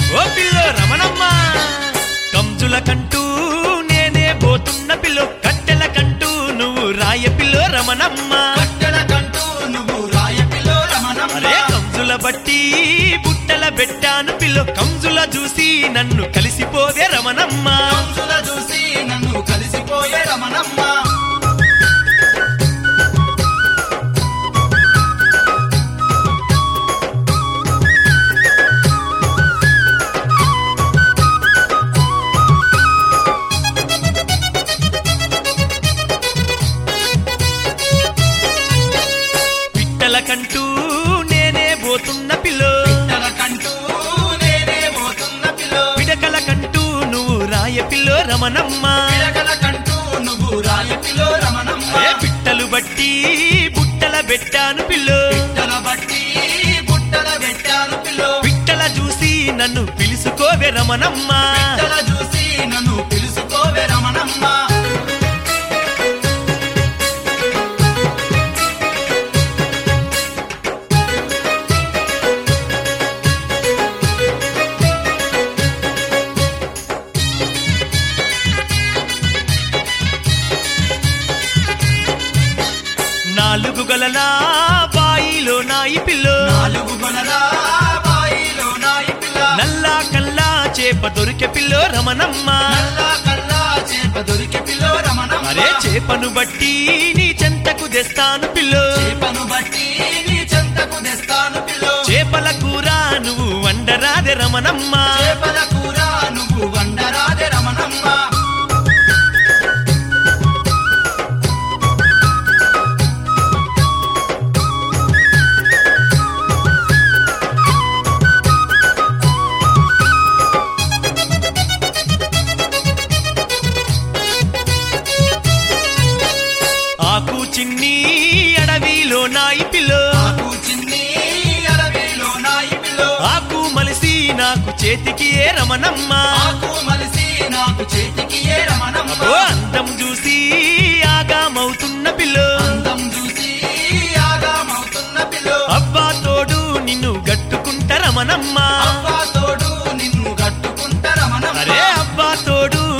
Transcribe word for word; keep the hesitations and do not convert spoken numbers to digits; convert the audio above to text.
ఓ pillow Ramanamma కంజుల కంటూ నేనే పోతున్న పిల్లో కట్టెల కంటూ నువ్వు రాయ పిల్లో రమణమ్మ అరే కంజుల బట్టి బుట్టల పెట్టాను పిల్లో కంజుల చూసి నన్ను కలిసిపోవే రమణమ్మ చూసి నన్ను కలిసిపోయే రమణమ్మ కంటూ నేనే పోతున్న పిల్లో కంటూ నేనే పోతున్న పిల్లో పిడకల కంటూ నువ్వు రాయ పిల్లో రమణమ్మ పిడకల కంటూ నువ్వు రాయ పిల్లో రమణమ్మ పిట్టలు బట్టి బుట్టల పెట్టాను పిల్లో పిట్టల బట్టి బుట్టల పెట్టాను పిల్లో పిట్టల చూసి నన్ను పిలుసుకోవే రమణమ్మ పిట్టల చూసి నన్ను పిలుసుకోవే రమణమ్మ నాలుగు గలలా బాయిలో నాయి పిల్లో నాలుగు గలలా బాయిలో నాయి పిల్ల నల్లా కల్లా చేప దొరికే పిల్లో రమణమ్మ నల్లా కల్లా చేప దొరికే పిల్లో రమణమ్మ అరే చేపను బట్టి నీ చెంతకు తెస్తాను పిల్లో చేపను బట్టి నీ చెంతకు తెస్తాను పిల్లో చేపల కూర నువ్వు వండరాదే రమణమ్మ చేపల కూర నువ్వు వండరాదే రమణమ్మ ఆకు చిన్ని అడవిలో నాయి పిల్లో ఆకు చిన్ని అడవిలో నాయి పిల్లో ఆకు మలిసి నాకు చేతికి ఏ రమణమ్మ ఆకు మలిసి నాకు చేతికి ఏ రమణమ్మ ఓ అందం చూసి ఆగామవుతున్న పిల్లో అందం చూసి ఆగామవుతున్న పిల్లో అబ్బా తోడు నిన్ను గట్టుకుంట రమణమ్మ అబ్బా తోడు నిన్ను గట్టుకుంట రమణమ్మ అరే అబ్బా తోడు